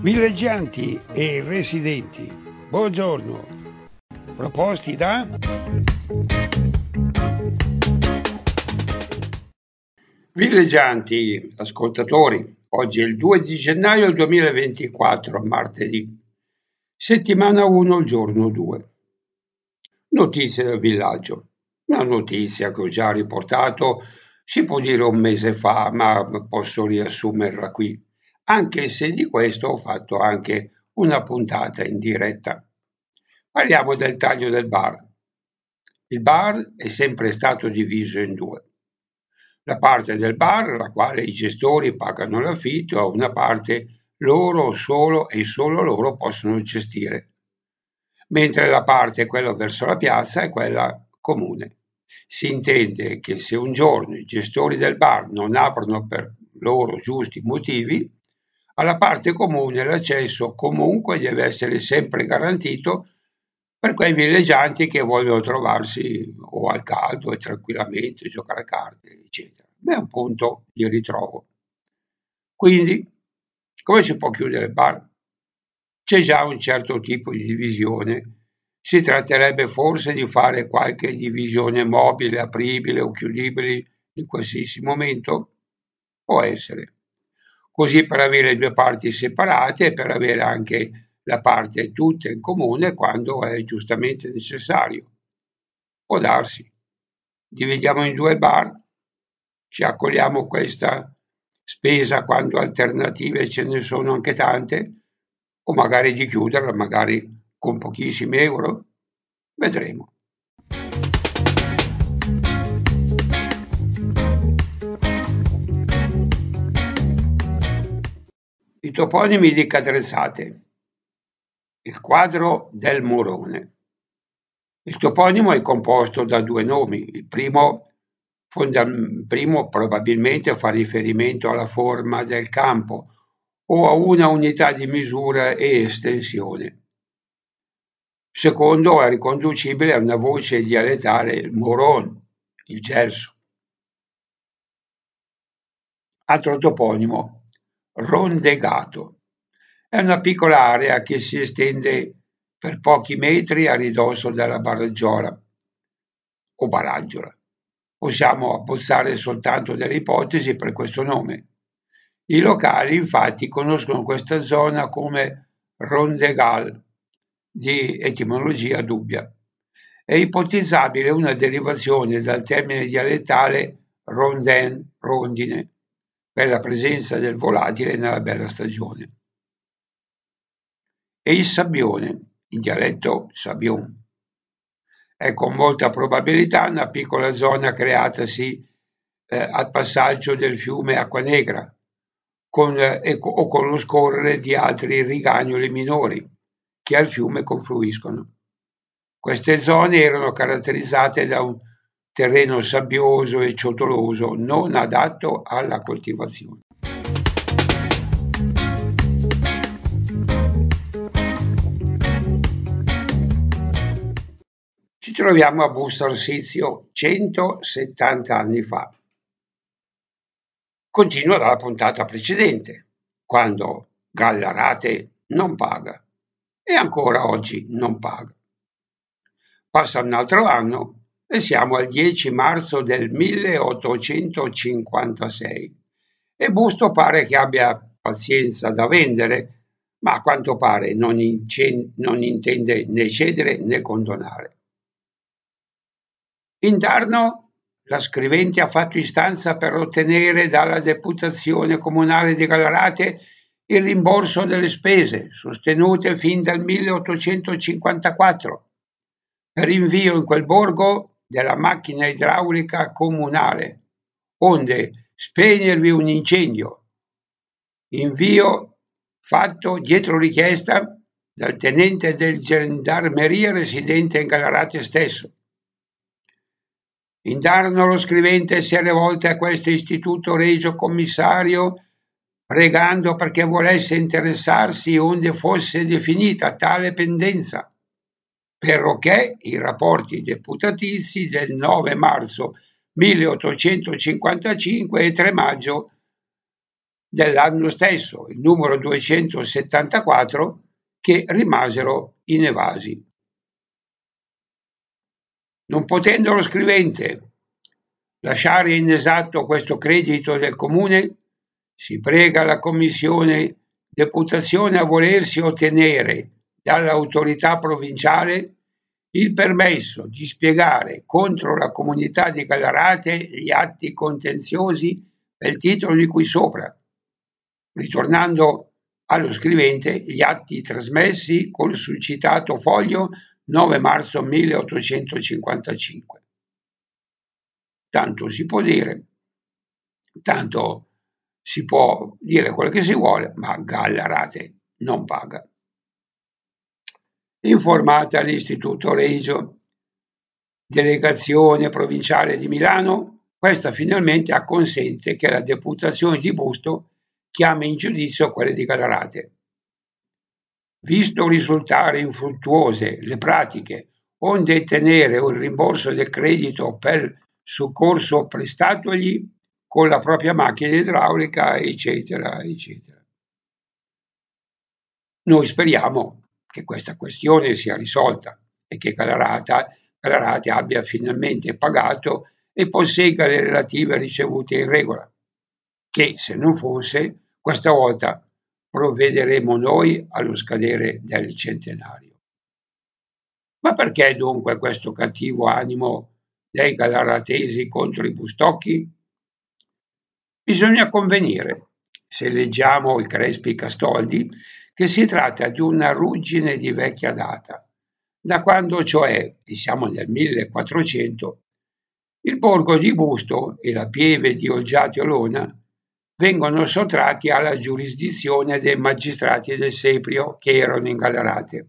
Villeggianti e residenti, buongiorno. Proposti da villeggianti, ascoltatori. Oggi è il 2 di gennaio 2024, martedì, settimana 1, giorno 2. Notizie del villaggio. Una notizia che ho già riportato, si può dire un mese fa, ma posso riassumerla qui, anche se di questo ho fatto anche una puntata in diretta. Parliamo del taglio del bar. Il bar è sempre stato diviso in due. La parte del bar, la quale i gestori pagano l'affitto, a una parte loro solo e solo loro possono gestire, mentre la parte, quella verso la piazza, è quella comune. Si intende che se un giorno i gestori del bar non aprono per loro giusti motivi, alla parte comune l'accesso comunque deve essere sempre garantito per quei villeggianti che vogliono trovarsi o al caldo e tranquillamente giocare a carte, eccetera. È un punto di ritrovo. Quindi, come si può chiudere il bar? C'è già un certo tipo di divisione. Si tratterebbe forse di fare qualche divisione mobile, apribile o chiudibile in qualsiasi momento? Può essere. Così per avere due parti separate e per avere anche la parte tutta in comune quando è giustamente necessario. Può darsi. Dividiamo in due bar, ci accogliamo questa spesa quando alternative ce ne sono anche tante, o magari di chiuderla, magari con pochissimi euro. Vedremo. I toponimi di Cadrezzate. Il quadro del Morone. Il toponimo è composto da due nomi. Il primo probabilmente fa riferimento alla forma del campo o a una unità di misura e estensione. Secondo è riconducibile a una voce dialettale, il Moron, il Gelso. Altro toponimo, Rondegato. È una piccola area che si estende per pochi metri a ridosso della Baraggiola o Baraggiola. Possiamo abbozzare soltanto delle ipotesi per questo nome. I locali infatti conoscono questa zona come Rondegal, di etimologia dubbia. È ipotizzabile una derivazione dal termine dialettale rondin, rondine, per la presenza del volatile nella bella stagione. E il Sabbione, in dialetto Sabion. È con molta probabilità una piccola zona creatasi al passaggio del fiume Acquanegra o con lo scorrere di altri rigagnoli minori che al fiume confluiscono. Queste zone erano caratterizzate da un terreno sabbioso e ciotoloso non adatto alla coltivazione. Ci troviamo a Busto-Arsizio 170 anni fa. Continua dalla puntata precedente, quando Gallarate non paga e ancora oggi non paga. Passa un altro anno e siamo al 10 marzo del 1856 e Busto pare che abbia pazienza da vendere, ma a quanto pare non intende né cedere né condonare. Indarno la scrivente ha fatto istanza per ottenere dalla Deputazione Comunale di Gallarate il rimborso delle spese sostenute fin dal 1854 per invio in quel borgo della macchina idraulica comunale, onde spegnervi un incendio. Invio fatto dietro richiesta dal tenente del gendarmeria residente in Gallarate stesso. Indarno lo scrivente si è rivolto a questo istituto regio commissario pregando perché volesse interessarsi onde fosse definita tale pendenza, perché i rapporti deputatizi del 9 marzo 1855 e 3 maggio dell'anno stesso, il numero 274, che rimasero inevasi. Non potendo lo scrivente lasciare inesatto questo credito del comune, si prega la commissione deputazione a volersi ottenere dall'autorità provinciale il permesso di spiegare contro la comunità di Gallarate gli atti contenziosi per titolo di cui sopra, ritornando allo scrivente gli atti trasmessi col succitato foglio 9 marzo 1855. Tanto si può dire, tanto si può dire quello che si vuole, ma Gallarate non paga. Informata l'Istituto Regio, delegazione provinciale di Milano, questa finalmente acconsente che la deputazione di Busto chiami in giudizio quelle di Gallarate. Visto risultare infruttuose le pratiche, onde tenere un rimborso del credito per soccorso prestatogli con la propria macchina idraulica, eccetera, eccetera. Noi speriamo che questa questione sia risolta e che Gallarate abbia finalmente pagato e possegga le relative ricevute in regola, che se non fosse, questa volta provvederemo noi allo scadere del centenario. Ma perché dunque questo cattivo animo dei gallaratesi contro i Bustocchi? Bisogna convenire, se leggiamo i Crespi Castoldi, che si tratta di una ruggine di vecchia data, da quando cioè, e siamo nel 1400, il borgo di Busto e la pieve di Olgiati Olona vengono sottratti alla giurisdizione dei magistrati del Seprio che erano in Gallarate.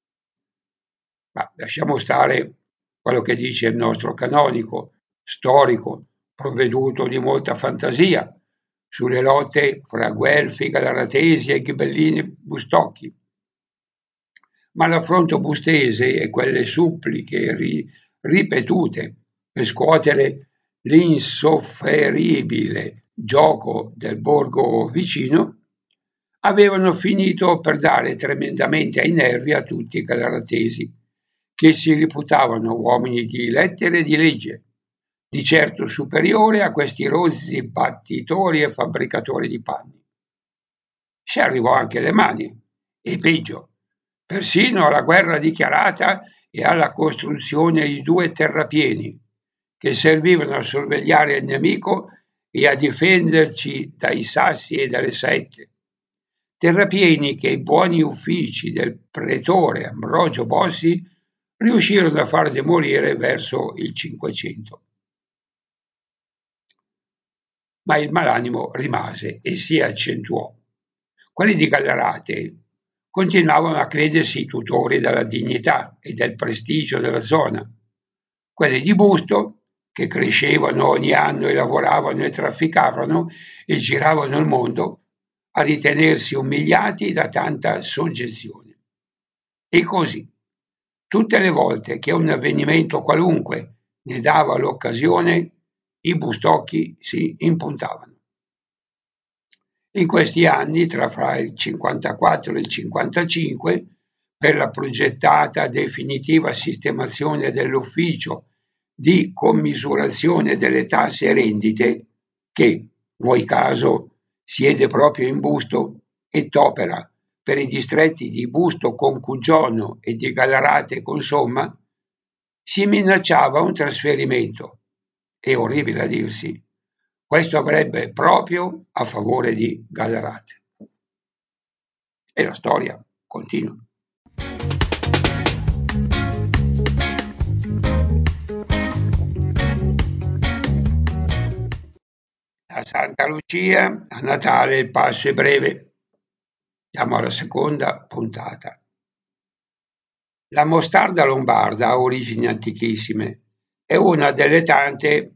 Ma lasciamo stare quello che dice il nostro canonico, storico, provveduto di molta fantasia, sulle lotte fra Guelfi, Gallaratesi e Ghibellini Bustocchi. Ma l'affronto bustese e quelle suppliche ripetute per scuotere l'insofferibile gioco del borgo vicino avevano finito per dare tremendamente ai nervi a tutti i gallaratesi, che si reputavano uomini di lettere e di legge, di certo superiore a questi rozzi battitori e fabbricatori di panni. Si arrivò anche alle mani, e peggio, persino alla guerra dichiarata e alla costruzione di 2 terrapieni, che servivano a sorvegliare il nemico e a difenderci dai sassi e dalle saette. Terrapieni che i buoni uffici del pretore Ambrogio Bossi riuscirono a far demolire verso il Cinquecento. Ma il malanimo rimase e si accentuò. Quelli di Gallarate continuavano a credersi tutori della dignità e del prestigio della zona. Quelli di Busto, che crescevano ogni anno e lavoravano e trafficavano e giravano il mondo, a ritenersi umiliati da tanta soggezione. E così, tutte le volte che un avvenimento qualunque ne dava l'occasione, i Bustocchi si impuntavano. In questi anni, fra il 54 e il 55, per la progettata definitiva sistemazione dell'ufficio di commisurazione delle tasse e rendite, che, vuoi caso, siede proprio in Busto et opera per i distretti di Busto con Cugiono e di Gallarate con Somma, si minacciava un trasferimento, e orribile a dirsi, questo avrebbe proprio a favore di Gallarate. E la storia continua. A Santa Lucia, a Natale, il passo è breve. Siamo alla seconda puntata. La mostarda lombarda ha origini antichissime. È una delle tante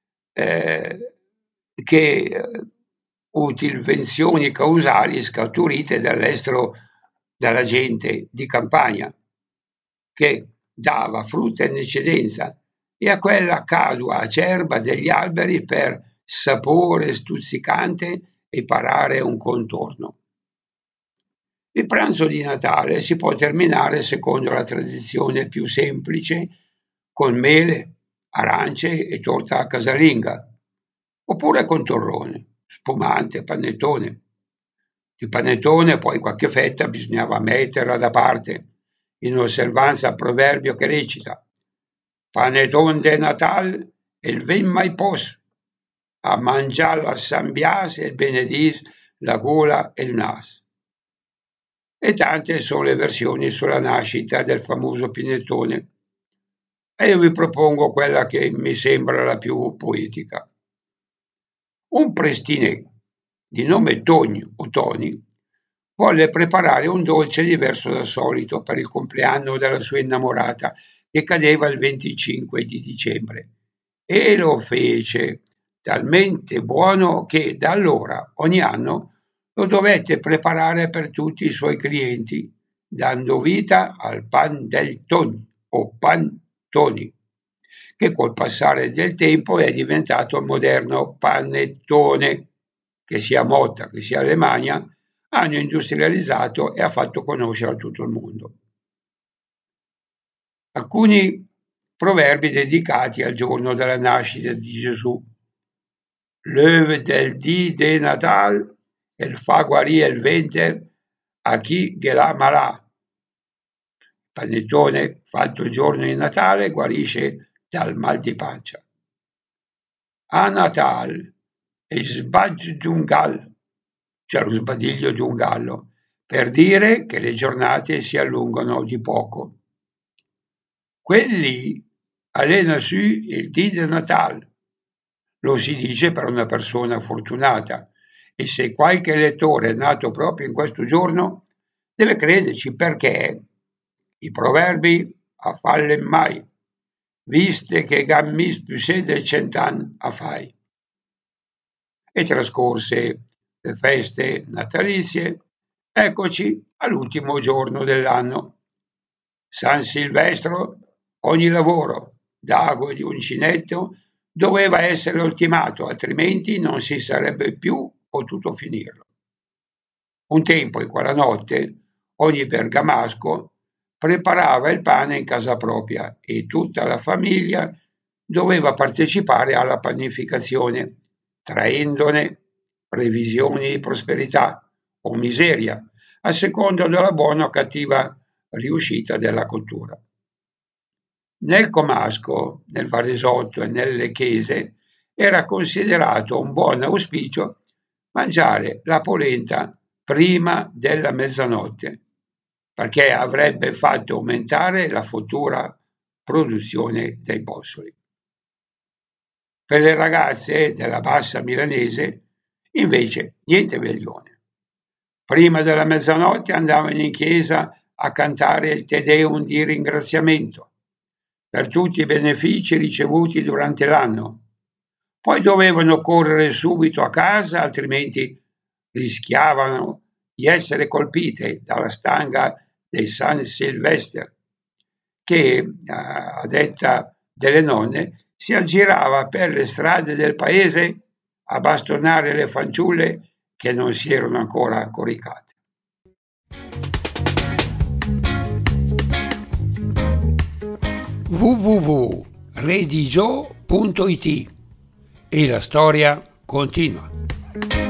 utilvenzioni causali scaturite dall'estero dalla gente di campagna, che dava frutta in eccedenza, e a quella cadua acerba degli alberi per sapore stuzzicante e parare un contorno. Il pranzo di Natale si può terminare secondo la tradizione più semplice con mele, arance e torta casalinga, oppure con torrone, spumante, panettone. Di panettone poi qualche fetta bisognava metterla da parte, in osservanza al proverbio che recita «Panettone de Natal, el vin mai pos, a mangiar la Sant Bias e il benedis la gola e il nas». E tante sono le versioni sulla nascita del famoso panettone. E io vi propongo quella che mi sembra la più poetica. Un prestiné di nome Togno o Tony volle preparare un dolce diverso dal solito per il compleanno della sua innamorata che cadeva il 25 di dicembre e lo fece talmente buono che da allora ogni anno lo dovette preparare per tutti i suoi clienti, dando vita al pan del Tony o pan Tony, che col passare del tempo è diventato il moderno panettone, che sia Motta che sia Alemagna hanno industrializzato e ha fatto conoscere a tutto il mondo. Alcuni proverbi dedicati al giorno della nascita di Gesù. L'œuvre del dì de Natal, el fa guarire il venter a chi gh'là malà. Panettone fatto il giorno di Natale guarisce dal mal di pancia. A Natal, il sbaglio di un gallo, cioè lo sbadiglio di un gallo, per dire che le giornate si allungano di poco. Quelli allena su il dì di Natale, lo si dice per una persona fortunata, e se qualche lettore è nato proprio in questo giorno, deve crederci perché i proverbi a fallen mai, viste che gammis più sede cent'anni a fai. E trascorse le feste natalizie, eccoci all'ultimo giorno dell'anno. San Silvestro, ogni lavoro d'ago e di uncinetto doveva essere ultimato, altrimenti non si sarebbe più potuto finirlo. Un tempo, in quella notte, ogni bergamasco preparava il pane in casa propria e tutta la famiglia doveva partecipare alla panificazione, traendone previsioni di prosperità o miseria, a seconda della buona o cattiva riuscita della cottura. Nel comasco, nel varesotto e nelle chiese era considerato un buon auspicio mangiare la polenta prima della mezzanotte, perché avrebbe fatto aumentare la futura produzione dei bossoli. Per le ragazze della bassa milanese, invece, niente veglione. Prima della mezzanotte andavano in chiesa a cantare il Te Deum di ringraziamento per tutti i benefici ricevuti durante l'anno. Poi dovevano correre subito a casa, altrimenti rischiavano di essere colpite dalla stanga dei San Silvester, che, a detta delle nonne, si aggirava per le strade del paese a bastonare le fanciulle che non si erano ancora coricate. www.redigio.it e la storia continua.